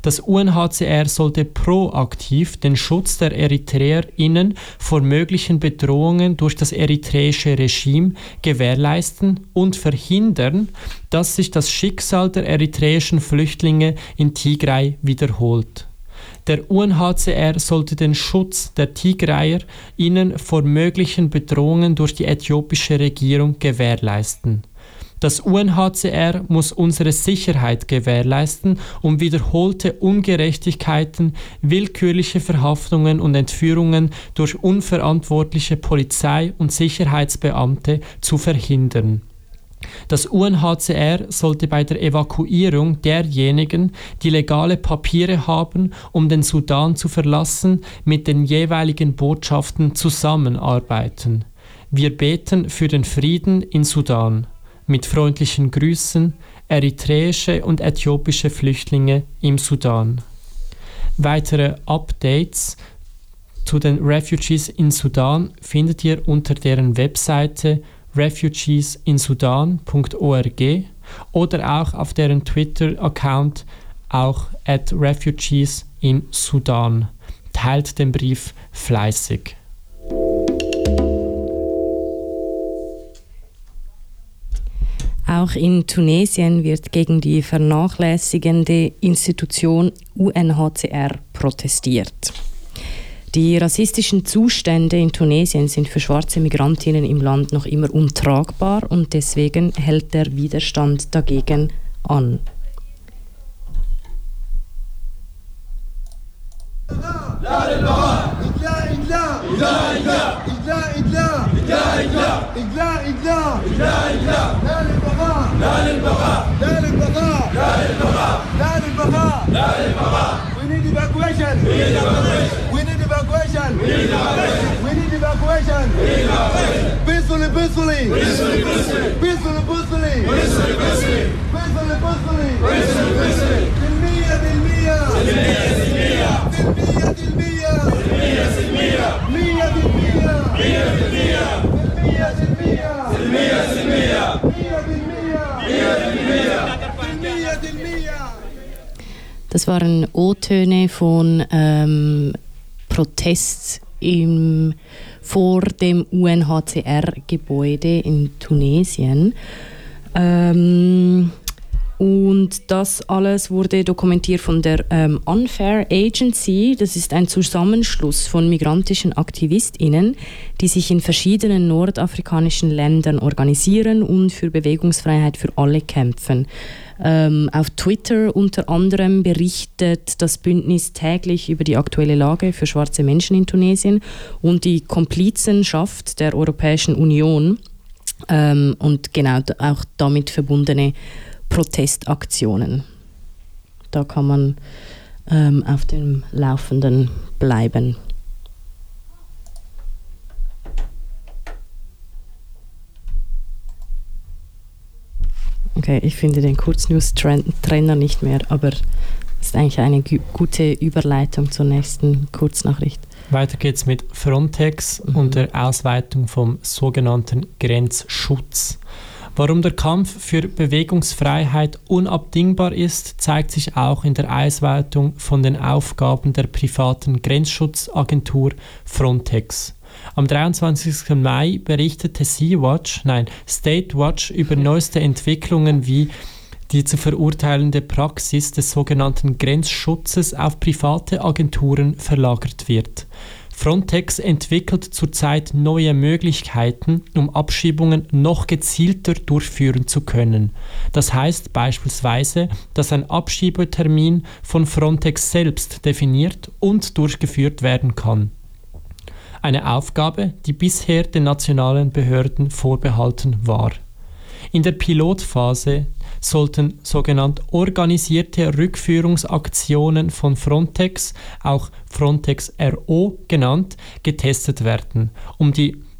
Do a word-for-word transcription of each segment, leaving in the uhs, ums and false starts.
Das U N H C R sollte proaktiv den Schutz der EritreerInnen vor möglichen Bedrohungen durch das eritreische Regime gewährleisten und verhindern, dass sich das Schicksal der eritreischen Flüchtlinge in Tigray wiederholt. Der U N H C R sollte den Schutz der TigrayerInnen vor möglichen Bedrohungen durch die äthiopische Regierung gewährleisten. Das U N H C R muss unsere Sicherheit gewährleisten, um wiederholte Ungerechtigkeiten, willkürliche Verhaftungen und Entführungen durch unverantwortliche Polizei- und Sicherheitsbeamte zu verhindern. Das U N H C R sollte bei der Evakuierung derjenigen, die legale Papiere haben, um den Sudan zu verlassen, mit den jeweiligen Botschaften zusammenarbeiten. Wir beten für den Frieden in Sudan. Mit freundlichen Grüßen, eritreische und äthiopische Flüchtlinge im Sudan. Weitere Updates zu den Refugees in Sudan findet ihr unter deren Webseite refugees in sudan punkt org oder auch auf deren Twitter-Account, auch at refugees in Sudan. Teilt den Brief fleißig. Auch in Tunesien wird gegen die vernachlässigende Institution U N H C R protestiert. Die rassistischen Zustände in Tunesien sind für schwarze Migrantinnen im Land noch immer untragbar und deswegen hält der Widerstand dagegen an. We need evacuation. We need evacuation. We need evacuation. We need evacuation. We need evacuation. We need evacuation. Peacefully, peacefully. Peacefully, peacefully. Peacefully, peacefully. Peacefully, peacefully. Peacefully, peacefully. Peacefully, peacefully. Dilmia, dilmia. Dilmia, dilmia. Dilmia, dilmia. Dilmia, dilmia. Mia, dilmia. Mia, dilmia. Dilmia, dilmia. Dilmia, dilmia. Mia, dilmia. Mia, dilmia. Dilmia, dilmia. Das waren O-Töne von ähm, Protest im, vor dem U N H C R-Gebäude in Tunesien. Ähm, und das alles wurde dokumentiert von der ähm, Unfair Agency. Das ist ein Zusammenschluss von migrantischen AktivistInnen, die sich in verschiedenen nordafrikanischen Ländern organisieren und für Bewegungsfreiheit für alle kämpfen. Ähm, auf Twitter unter anderem berichtet das Bündnis täglich über die aktuelle Lage für schwarze Menschen in Tunesien und die Komplizenschaft der Europäischen Union ähm, und genau auch damit verbundene Protestaktionen. Da kann man ähm, auf dem Laufenden bleiben. Okay, ich finde den Kurznews-Trainer nicht mehr, aber es ist eigentlich eine gu- gute Überleitung zur nächsten Kurznachricht. Weiter geht's mit Frontex mhm. und der Ausweitung vom sogenannten Grenzschutz. Warum der Kampf für Bewegungsfreiheit unabdingbar ist, zeigt sich auch in der Ausweitung von den Aufgaben der privaten Grenzschutzagentur Frontex. Am dreiundzwanzigsten Mai berichtete Sea-Watch, nein, State-Watch über neueste Entwicklungen wie die zu verurteilende Praxis des sogenannten Grenzschutzes auf private Agenturen verlagert wird. Frontex entwickelt zurzeit neue Möglichkeiten, um Abschiebungen noch gezielter durchführen zu können. Das heißt beispielsweise, dass ein Abschiebetermin von Frontex selbst definiert und durchgeführt werden kann. Eine Aufgabe, die bisher den nationalen Behörden vorbehalten war. In der Pilotphase sollten sogenannte organisierte Rückführungsaktionen von Frontex, auch Frontex R O genannt, getestet werden, um die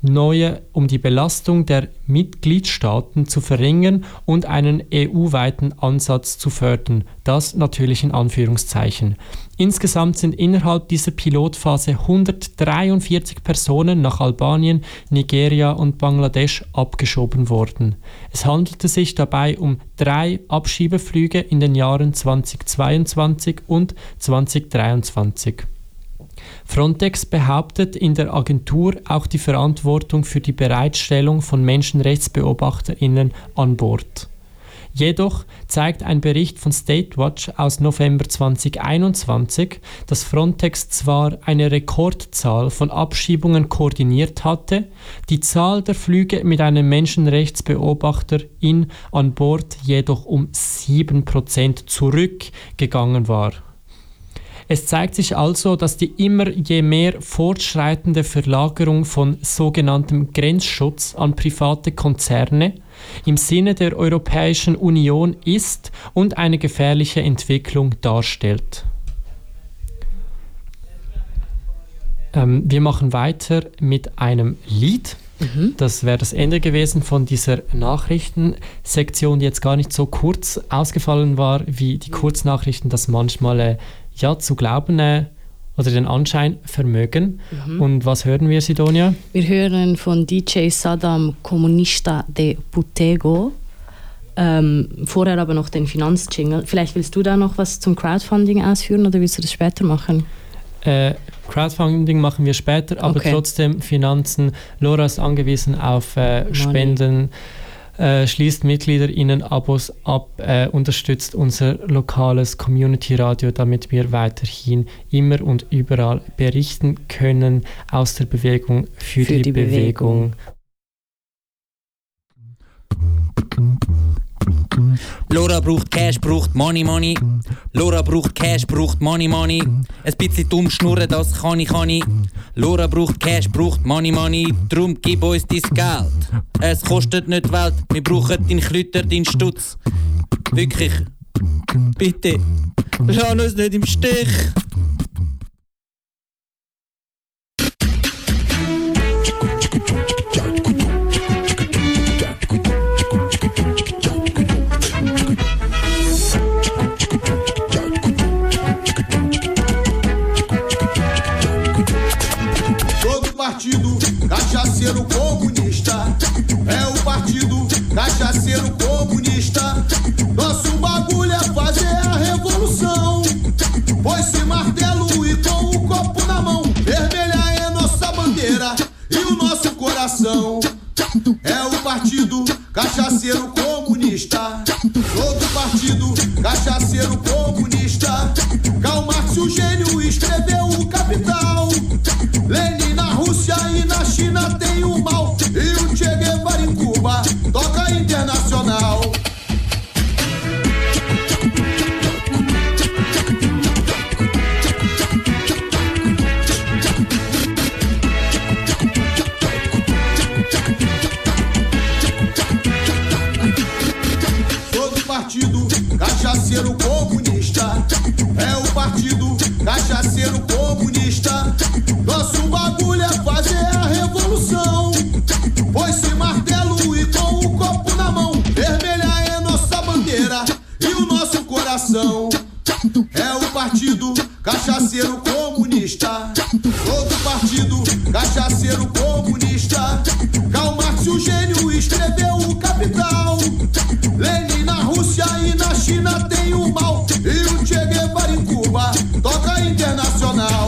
neue, um die Belastung der Mitgliedstaaten zu verringern und einen E U-weiten Ansatz zu fördern. Das natürlich in Anführungszeichen. Insgesamt sind innerhalb dieser Pilotphase hundertdreiundvierzig Personen nach Albanien, Nigeria und Bangladesch abgeschoben worden. Es handelte sich dabei um drei Abschiebeflüge in den Jahren zweitausendzweiundzwanzig und zweitausenddreiundzwanzig. Frontex behauptet in der Agentur auch die Verantwortung für die Bereitstellung von MenschenrechtsbeobachterInnen an Bord. Jedoch zeigt ein Bericht von Statewatch aus November zweitausendeinundzwanzig, dass Frontex zwar eine Rekordzahl von Abschiebungen koordiniert hatte, die Zahl der Flüge mit einem Menschenrechtsbeobachterin an Bord jedoch um sieben Prozent zurückgegangen war. Es zeigt sich also, dass die immer je mehr fortschreitende Verlagerung von sogenanntem Grenzschutz an private Konzerne im Sinne der Europäischen Union ist und eine gefährliche Entwicklung darstellt. Ähm, wir machen weiter mit einem Lied. Mhm. Das wäre das Ende gewesen von dieser Nachrichtensektion, die jetzt gar nicht so kurz ausgefallen war, wie die Kurznachrichten das manchmal äh, ja, zu glauben äh, oder den Anschein vermögen. Mhm. Und was hören wir, Sidonia? Wir hören von D J Saddam Comunista de Putego. Ähm, vorher aber noch den Finanzjingle. Vielleicht willst du da noch was zum Crowdfunding ausführen oder willst du das später machen? Äh, Crowdfunding machen wir später, aber okay. Trotzdem Finanzen. Laura ist angewiesen auf äh, Spenden. Äh, schließt MitgliederInnen-Abos ab, äh, unterstützt unser lokales Community-Radio, damit wir weiterhin immer und überall berichten können aus der Bewegung für, für die, die Bewegung. Bewegung. Laura braucht Cash, braucht Money, Money. Laura braucht Cash, braucht Money, Money. Ein bisschen dumm schnurren, das kann ich, kann ich. Laura braucht Cash, braucht Money, Money. Drum gib uns dein Geld. Es kostet nicht Welt, wir brauchen deinen Klüter, deinen Stutz. Wirklich. Bitte, lass uns nicht im Stich. Cachaceiro comunista, é o partido cachaceiro comunista. Nosso bagulho é fazer a revolução. Põe-se martelo e com o copo na mão. Vermelha é nossa bandeira e o nosso coração. É o partido cachaceiro comunista. Todo partido cachaceiro comunista. Karl Marx, o gênio, escreveu o Capital. Lenin na Rússia e na China tem o mal. E o Che Guevara em Cuba toca internacional. Todo partido cachaceiro comunista. É o partido cachaceiro comunista. Nosso bagulho é fazer a revolução. Põe-se martelo e com o copo na mão. Vermelha é nossa bandeira e o nosso coração. É o partido cachaceiro comunista. Todo partido cachaceiro comunista. Karl Marx, o gênio, escreveu o Capital. Lenin na Rússia e na China tem o mal. E o Che Guevara em Cuba toca internacional.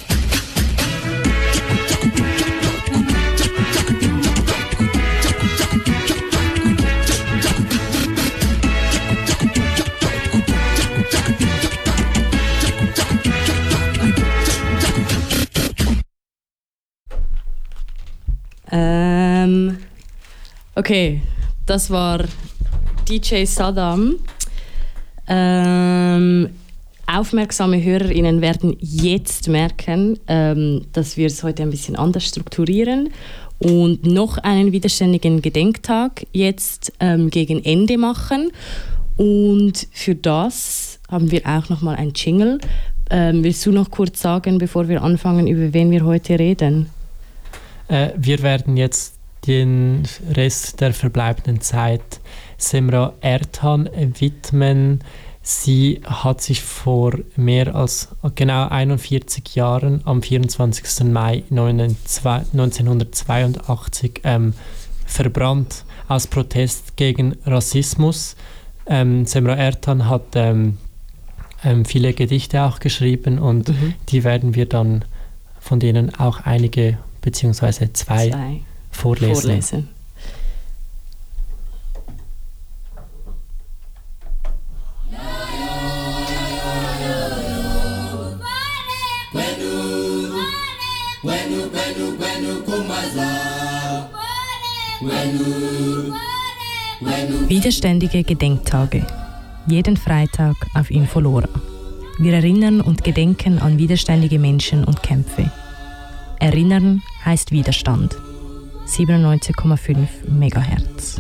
Ähm, okay, das war D J Saddam. Ähm, aufmerksame HörerInnen werden jetzt merken, ähm, dass wir es heute ein bisschen anders strukturieren und noch einen widerständigen Gedenktag jetzt ähm, gegen Ende machen. Und für das haben wir auch noch mal ein Jingle. Ähm, willst du noch kurz sagen, bevor wir anfangen, über wen wir heute reden? Äh, wir werden jetzt den Rest der verbleibenden Zeit Semra Ertan widmen. Sie hat sich vor mehr als genau einundvierzig Jahren am vierundzwanzigsten Mai neunzehnhundertzweiundachtzig ähm, verbrannt aus Protest gegen Rassismus. Ähm, Semra Ertan hat ähm, ähm, viele Gedichte auch geschrieben und mhm. die werden wir dann von denen auch einige beziehungsweise zwei, zwei. vorlesen. vorlesen. Widerständige Gedenktage. Jeden Freitag auf Infolora. Wir erinnern und gedenken an widerständige Menschen und Kämpfe. Erinnern heißt Widerstand. siebenundneunzig Komma fünf Megahertz.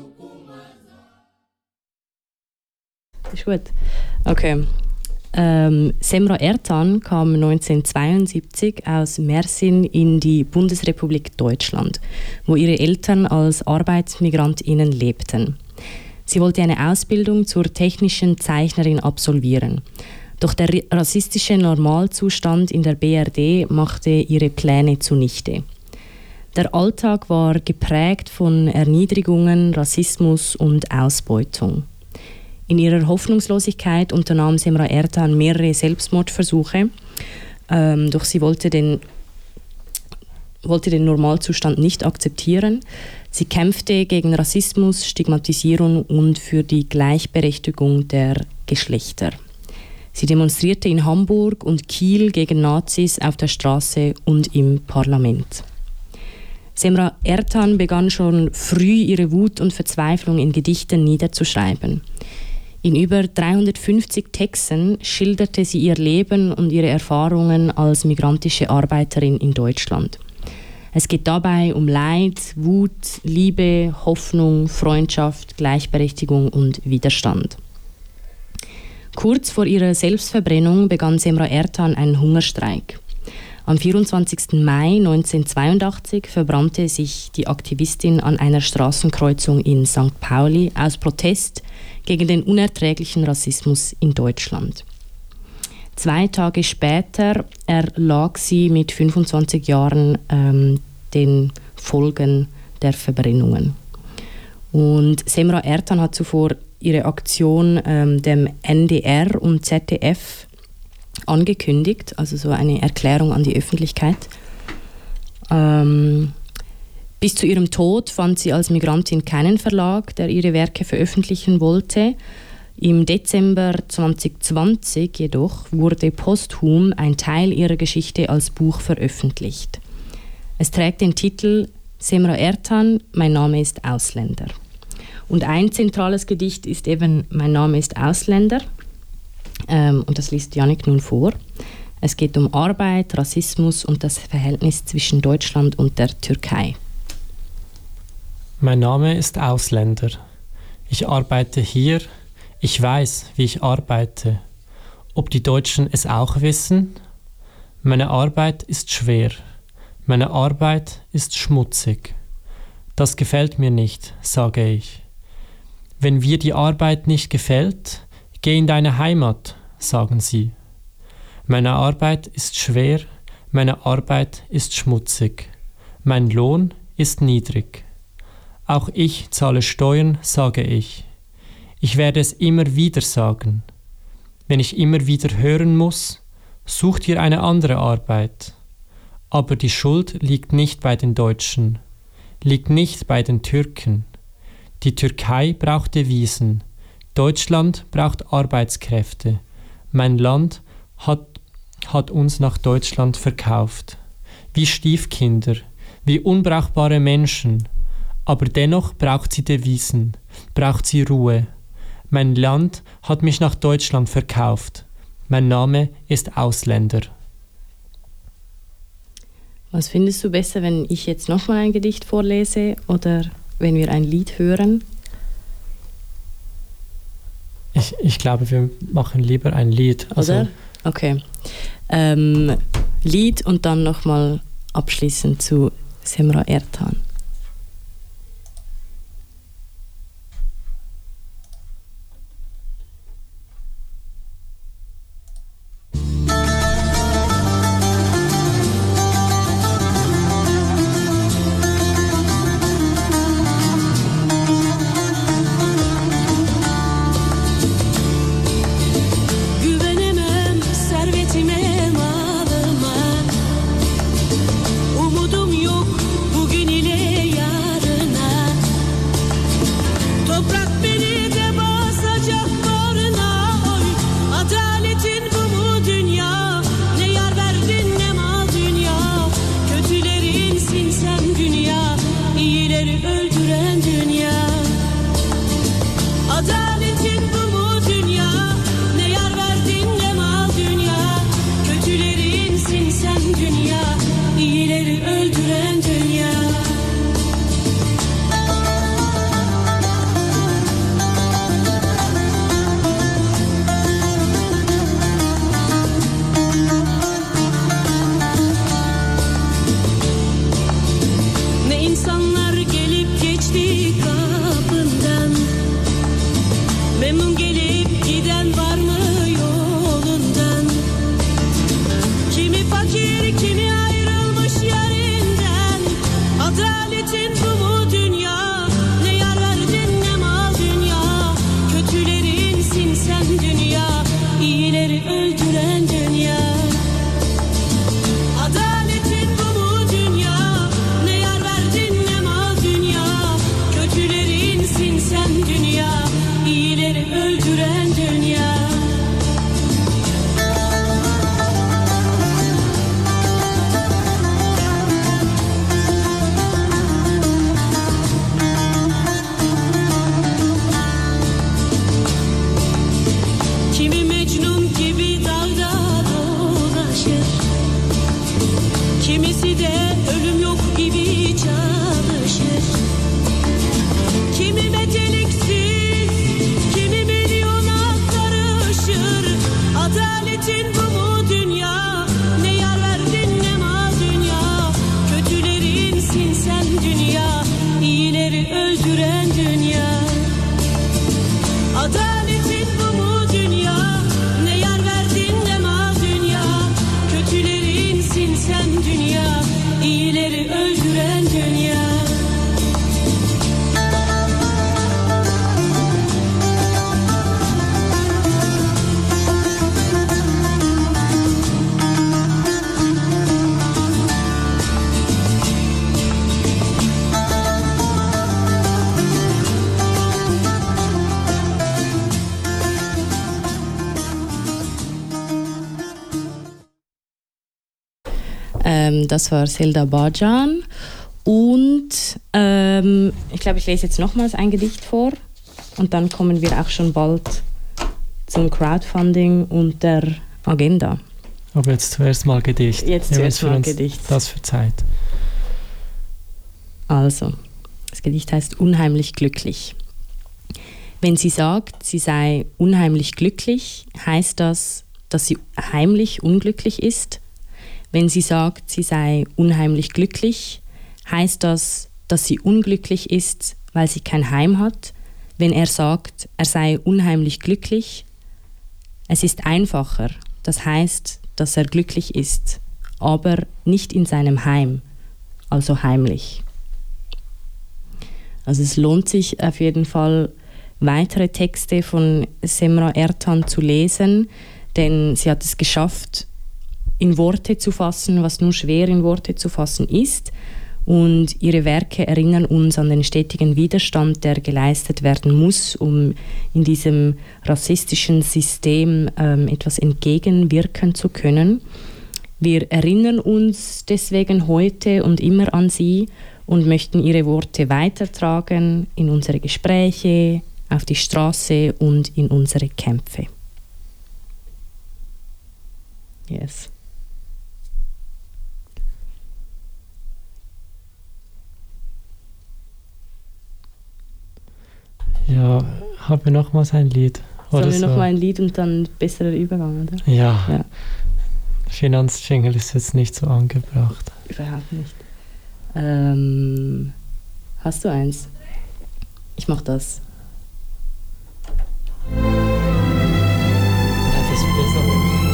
Das ist gut. Okay. Ähm, Semra Ertan kam neunzehnhundertzweiundsiebzig aus Mersin in die Bundesrepublik Deutschland, wo ihre Eltern als ArbeitsmigrantInnen lebten. Sie wollte eine Ausbildung zur technischen Zeichnerin absolvieren. Doch der rassistische Normalzustand in der B R D machte ihre Pläne zunichte. Der Alltag war geprägt von Erniedrigungen, Rassismus und Ausbeutung. In ihrer Hoffnungslosigkeit unternahm Semra Ertan mehrere Selbstmordversuche, ähm, doch sie wollte den, wollte den Normalzustand nicht akzeptieren. Sie kämpfte gegen Rassismus, Stigmatisierung und für die Gleichberechtigung der Geschlechter. Sie demonstrierte in Hamburg und Kiel gegen Nazis auf der Straße und im Parlament. Semra Ertan begann schon früh ihre Wut und Verzweiflung in Gedichten niederzuschreiben. In über dreihundertfünfzig Texten schilderte sie ihr Leben und ihre Erfahrungen als migrantische Arbeiterin in Deutschland. Es geht dabei um Leid, Wut, Liebe, Hoffnung, Freundschaft, Gleichberechtigung und Widerstand. Kurz vor ihrer Selbstverbrennung begann Semra Ertan einen Hungerstreik. Am vierundzwanzigsten Mai neunzehnhundertzweiundachtzig verbrannte sich die Aktivistin an einer Straßenkreuzung in Sankt Pauli aus Protest gegen den unerträglichen Rassismus in Deutschland. Zwei Tage später erlag sie mit fünfundzwanzig Jahren ähm, den Folgen der Verbrennungen. Und Semra Ertan hat zuvor ihre Aktion ähm, dem N D R und Z D F angekündigt, also so eine Erklärung an die Öffentlichkeit. Ähm, bis zu ihrem Tod fand sie als Migrantin keinen Verlag, der ihre Werke veröffentlichen wollte. Im Dezember zweitausendzwanzig jedoch wurde posthum ein Teil ihrer Geschichte als Buch veröffentlicht. Es trägt den Titel Semra Ertan, mein Name ist Ausländer. Und ein zentrales Gedicht ist eben Mein Name ist Ausländer. Ähm, und das liest Jannik nun vor. Es geht um Arbeit, Rassismus und das Verhältnis zwischen Deutschland und der Türkei. Mein Name ist Ausländer. Ich arbeite hier. Ich weiß, wie ich arbeite. Ob die Deutschen es auch wissen? Meine Arbeit ist schwer. Meine Arbeit ist schmutzig. Das gefällt mir nicht, sage ich. Wenn dir die Arbeit nicht gefällt, geh in deine Heimat, sagen sie. Meine Arbeit ist schwer, meine Arbeit ist schmutzig. Mein Lohn ist niedrig. Auch ich zahle Steuern, sage ich. Ich werde es immer wieder sagen. Wenn ich immer wieder hören muss, such dir eine andere Arbeit. Aber die Schuld liegt nicht bei den Deutschen, liegt nicht bei den Türken. Die Türkei braucht Devisen. Deutschland braucht Arbeitskräfte. Mein Land hat, hat uns nach Deutschland verkauft. Wie Stiefkinder, wie unbrauchbare Menschen. Aber dennoch braucht sie Devisen, braucht sie Ruhe. Mein Land hat mich nach Deutschland verkauft. Mein Name ist Ausländer. Was findest du besser, wenn ich jetzt nochmal ein Gedicht vorlese oder wenn wir ein Lied hören? Ich, ich glaube, wir machen lieber ein Lied. Also Oder? Okay. Ähm, Lied und dann nochmal abschließend zu Semra Ertan. Ähm, das war Selda Bajan. Und ähm, ich glaube, ich lese jetzt nochmals ein Gedicht vor. Und dann kommen wir auch schon bald zum Crowdfunding und der Agenda. Aber jetzt zuerst mal Gedicht. Jetzt zuerst mal Gedicht. Das für Zeit. Also, das Gedicht heißt Unheimlich glücklich. Wenn sie sagt, sie sei unheimlich glücklich, heißt das, dass sie heimlich unglücklich ist? Wenn sie sagt, sie sei unheimlich glücklich, heißt das, dass sie unglücklich ist, weil sie kein Heim hat? Wenn er sagt, er sei unheimlich glücklich, es ist einfacher, das heißt, dass er glücklich ist, aber nicht in seinem Heim, also heimlich. Also es lohnt sich auf jeden Fall, weitere Texte von Semra Ertan zu lesen, denn sie hat es geschafft, in Worte zu fassen, was nur schwer in Worte zu fassen ist. Und ihre Werke erinnern uns an den stetigen Widerstand, der geleistet werden muss, um in diesem rassistischen System ähm, etwas entgegenwirken zu können. Wir erinnern uns deswegen heute und immer an sie und möchten ihre Worte weitertragen in unsere Gespräche, auf die Straße und in unsere Kämpfe. Yes. Ja, haben wir nochmals ein Lied? Sollen wir so? Nochmal ein Lied und dann besserer Übergang, oder? Ja. ja. Finanzjingle ist jetzt nicht so angebracht. Überhaupt nicht. Ähm, hast du eins? Ich mach das. Ja, das ist besser.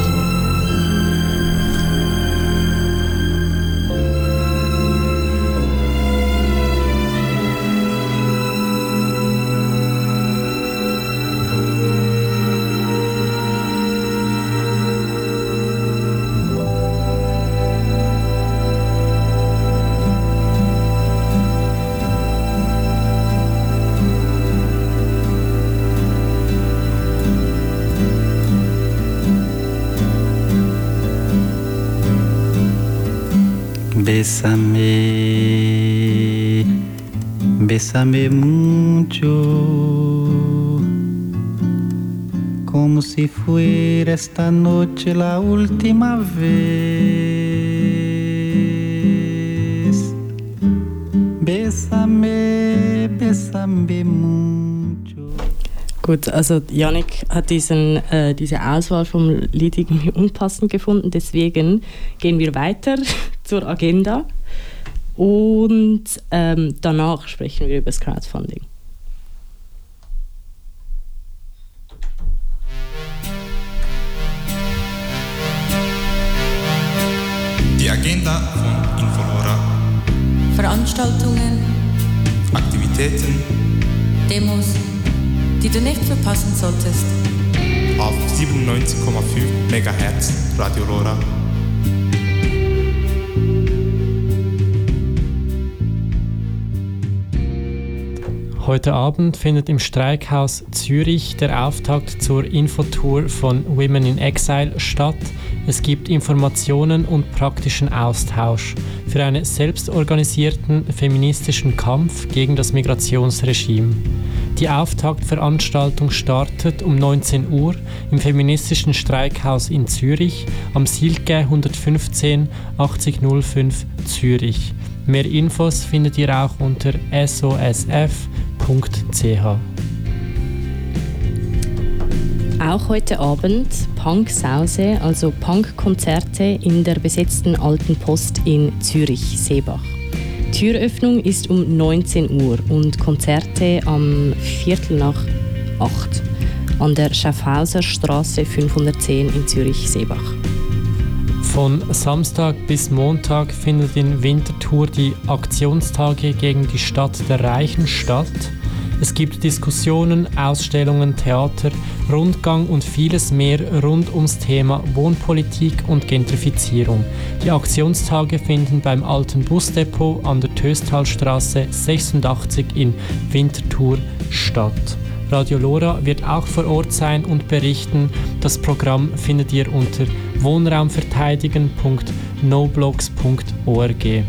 Bésame, bésame mucho, como si fuera esta noche la última vez. Bésame, bésame mucho. Gut, also Yannick hat diesen, äh, diese Auswahl vom Lied irgendwie unpassend gefunden, deswegen gehen wir weiter zur Agenda und ähm, danach sprechen wir über das Crowdfunding. Die Agenda von Infolora. Veranstaltungen, Aktivitäten Demos, die du nicht verpassen solltest. auf siebenundneunzig Komma fünf Megahertz Radio Lora. Heute Abend findet im Streikhaus Zürich der Auftakt zur Infotour von Women in Exile statt. Es gibt Informationen und praktischen Austausch für einen selbstorganisierten feministischen Kampf gegen das Migrationsregime. Die Auftaktveranstaltung startet um neunzehn Uhr im feministischen Streikhaus in Zürich am Silke hundertfünfzehn achtzig null fünf Zürich. Mehr Infos findet ihr auch unter s o s f punkt c h. Auch heute Abend Punk-Sause, also Punk-Konzerte in der besetzten Alten Post in Zürich-Seebach. Türöffnung ist um neunzehn Uhr und Konzerte am Viertel nach acht an der Schaffhauser Straße fünfhundertzehn in Zürich-Seebach. Von Samstag bis Montag findet in Winterthur die Aktionstage gegen die Stadt der Reichen statt. Es gibt Diskussionen, Ausstellungen, Theater, Rundgang und vieles mehr rund ums Thema Wohnpolitik und Gentrifizierung. Die Aktionstage finden beim alten Busdepot an der Töstalstraße sechsundachtzig in Winterthur statt. Radio Lora wird auch vor Ort sein und berichten. Das Programm findet ihr unter wohnraumverteidigen punkt noblogs punkt org.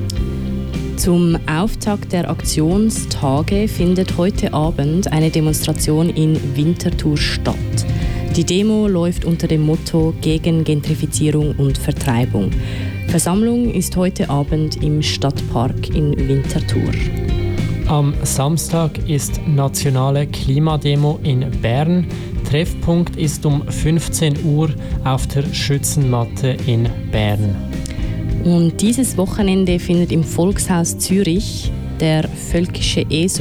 Zum Auftakt der Aktionstage findet heute Abend eine Demonstration in Winterthur statt. Die Demo läuft unter dem Motto gegen Gentrifizierung und Vertreibung. Versammlung ist heute Abend im Stadtpark in Winterthur. Am Samstag ist nationale Klimademo in Bern. Treffpunkt ist um fünfzehn Uhr auf der Schützenmatte in Bern. Und dieses Wochenende findet im Volkshaus Zürich der völkische E S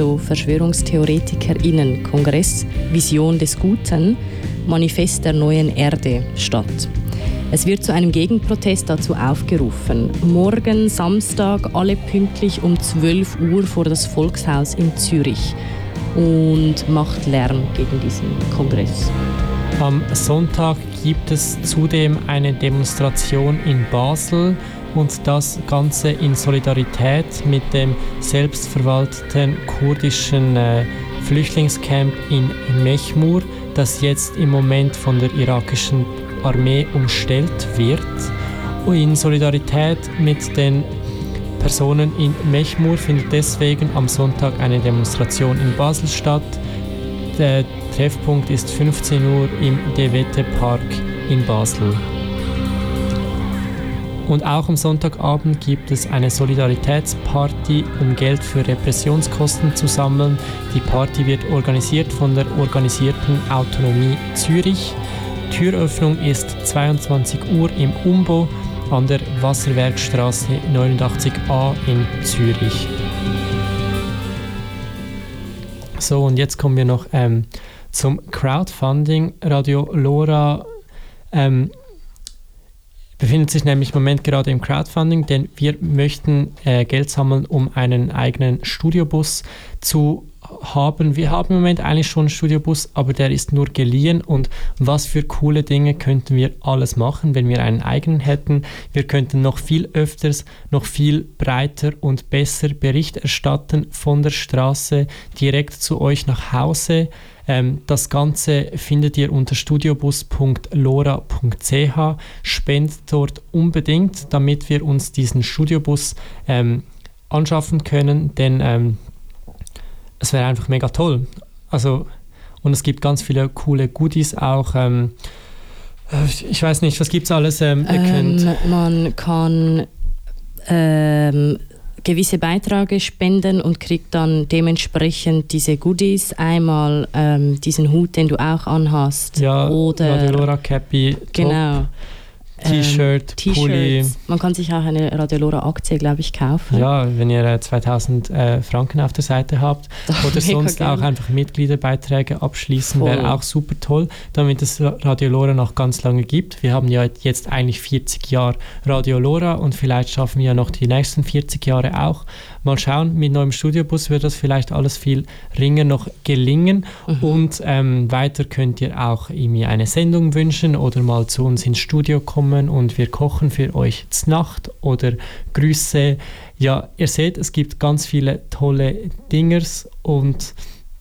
O-VerschwörungstheoretikerInnen-Kongress Vision des Guten, Manifest der neuen Erde statt. Es wird zu einem Gegenprotest dazu aufgerufen. Morgen Samstag alle pünktlich um zwölf Uhr vor das Volkshaus in Zürich und macht Lärm gegen diesen Kongress. Am Sonntag gibt es zudem eine Demonstration in Basel und das Ganze in Solidarität mit dem selbstverwalteten kurdischen äh, Flüchtlingscamp in Mechmur, das jetzt im Moment von der irakischen Armee umstellt wird. Und in Solidarität mit den Personen in Mechmur findet deswegen am Sonntag eine Demonstration in Basel statt. Der Treffpunkt ist fünfzehn Uhr im De Wette Park in Basel. Und auch am Sonntagabend gibt es eine Solidaritätsparty, um Geld für Repressionskosten zu sammeln. Die Party wird organisiert von der organisierten Autonomie Zürich. Türöffnung ist zweiundzwanzig Uhr im Umbo. an der Wasserwerkstraße neunundachtzig a in Zürich. So, und jetzt kommen wir noch ähm, zum Crowdfunding. Radio Lora ähm, befindet sich nämlich im Moment gerade im Crowdfunding, denn wir möchten äh, Geld sammeln, um einen eigenen Studiobus zu haben. Wir haben im Moment eigentlich schon einen Studiobus, aber der ist nur geliehen, und was für coole Dinge könnten wir alles machen, wenn wir einen eigenen hätten. Wir könnten noch viel öfters, noch viel breiter und besser Bericht erstatten von der Straße direkt zu euch nach Hause. Ähm, das Ganze findet ihr unter studiobus punkt lora punkt c h. Spendet dort unbedingt, damit wir uns diesen Studiobus ähm, anschaffen können, denn ähm, es wäre einfach mega toll. Also, und es gibt ganz viele coole Goodies auch. Ähm, ich weiß nicht, was gibt es alles? Ähm, ihr könnt ähm, man kann ähm, gewisse Beiträge spenden und kriegt dann dementsprechend diese Goodies. Einmal ähm, diesen Hut, den du auch anhast. Ja, oder Radio Lora Cappy, genau. T-Shirt, ähm, Pulli. Man kann sich auch eine Radio Lora Aktie, glaube ich, kaufen. Ja, wenn ihr äh, zweitausend äh, Franken auf der Seite habt. Oder sonst gern. auch einfach Mitgliederbeiträge abschließen, Voll. wäre auch super toll, damit es Radio Lora noch ganz lange gibt. Wir haben ja jetzt eigentlich vierzig Jahre Radio Lora, und vielleicht schaffen wir ja noch die nächsten vierzig Jahre auch. Mal schauen, mit neuem Studiobus wird das vielleicht alles viel ringer noch gelingen. Mhm. Und ähm, weiter könnt ihr auch mir eine Sendung wünschen oder mal zu uns ins Studio kommen und wir kochen für euch zur Nacht oder Grüße. Ja, ihr seht, es gibt ganz viele tolle Dingers, und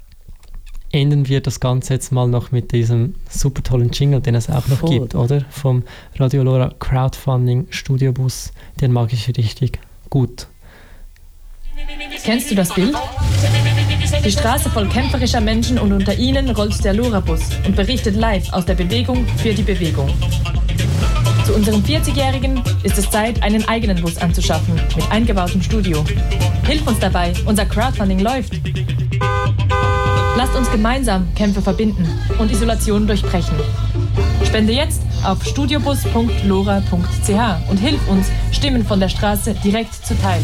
enden wir das Ganze jetzt mal noch mit diesem super tollen Jingle, den es auch noch Voll. gibt, oder? Vom Radio Lora Crowdfunding Studiobus. Den mag ich richtig gut. Kennst du das Bild? Die Straße voll kämpferischer Menschen, und unter ihnen rollt der Lora-Bus und berichtet live aus der Bewegung für die Bewegung. Zu unserem vierzigjährigen ist es Zeit, einen eigenen Bus anzuschaffen mit eingebautem Studio. Hilf uns dabei, unser Crowdfunding läuft. Lasst uns gemeinsam Kämpfe verbinden und Isolation durchbrechen. Spende jetzt auf studiobus punkt lora punkt c h und hilf uns, Stimmen von der Straße direkt zu teilen.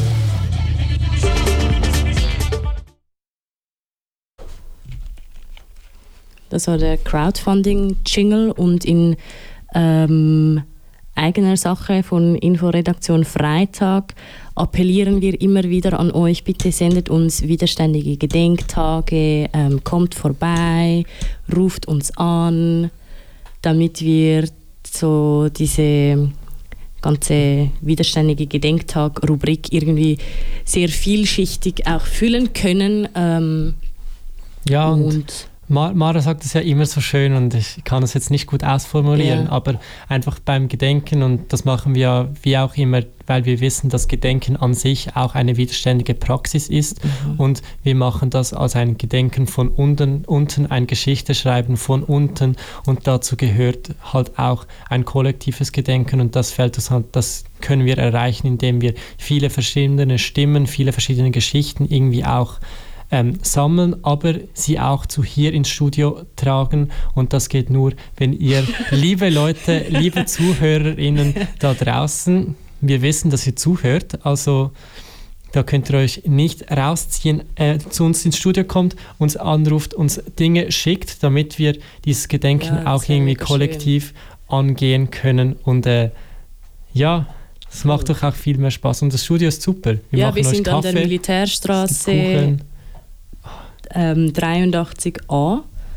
Das war der Crowdfunding-Jingle, und in ähm, eigener Sache von Inforedaktion Freitag appellieren wir immer wieder an euch, bitte sendet uns widerständige Gedenktage, ähm, kommt vorbei, ruft uns an, damit wir so diese ganze widerständige Gedenktag-Rubrik irgendwie sehr vielschichtig auch füllen können. Ähm, ja, und, und Mara sagt es ja immer so schön, und ich kann es jetzt nicht gut ausformulieren, ja. aber einfach beim Gedenken, und das machen wir wie auch immer, weil wir wissen, dass Gedenken an sich auch eine widerständige Praxis ist, mhm. und wir machen das als ein Gedenken von unten, unten ein Geschichte schreiben von unten, und dazu gehört halt auch ein kollektives Gedenken, und das fällt uns halt, das können wir erreichen, indem wir viele verschiedene Stimmen, viele verschiedene Geschichten irgendwie auch Ähm, sammeln, aber sie auch zu hier ins Studio tragen, und das geht nur, wenn ihr, liebe Leute, liebe ZuhörerInnen da draußen, wir wissen, dass ihr zuhört, also da könnt ihr euch nicht rausziehen, äh, zu uns ins Studio kommt, uns anruft, uns Dinge schickt, damit wir dieses Gedenken ja, auch irgendwie kollektiv schön angehen können, und äh, ja, es macht doch auch viel mehr Spaß, und das Studio ist super. Wir ja, machen wir euch sind Kaffee, an der Militärstraße Ähm, dreiundachtzig a,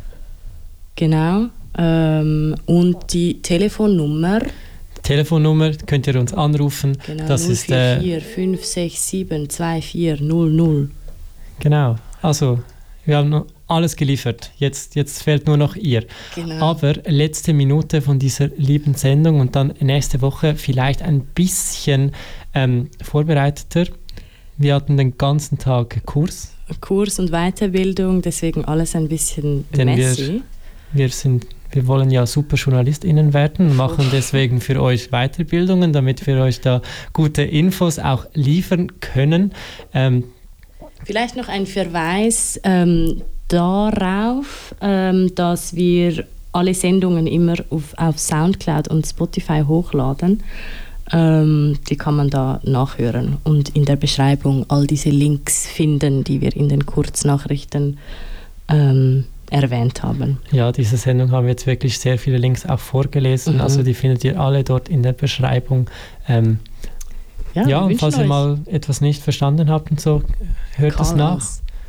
genau, ähm, und die Telefonnummer. Die Telefonnummer könnt ihr uns anrufen. Genau, das null ist vier äh, vier fünf sechs sieben zwei vier null null. Genau, also wir haben noch alles geliefert. Jetzt, jetzt fehlt nur noch ihr. Genau. Aber letzte Minute von dieser lieben Sendung, und dann nächste Woche vielleicht ein bisschen ähm, vorbereiteter. Wir hatten den ganzen Tag Kurs. Kurs und Weiterbildung, deswegen alles ein bisschen Denn messy. Wir, wir, sind, wir wollen ja super JournalistInnen werden und machen deswegen für euch Weiterbildungen, damit wir euch da gute Infos auch liefern können. Ähm, Vielleicht noch ein Verweis ähm, darauf, ähm, dass wir alle Sendungen immer auf, auf Soundcloud und Spotify hochladen. Ähm, die kann man da nachhören und in der Beschreibung all diese Links finden, die wir in den Kurznachrichten ähm, erwähnt haben. Ja, diese Sendung haben wir jetzt wirklich sehr viele Links auch vorgelesen, mhm. also die findet ihr alle dort in der Beschreibung. Ähm, ja, ja und falls ihr mal etwas nicht verstanden habt und so, hört es nach.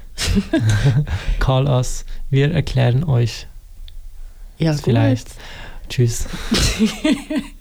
Call us. Wir erklären euch. Ja, vielleicht. Gut. Tschüss.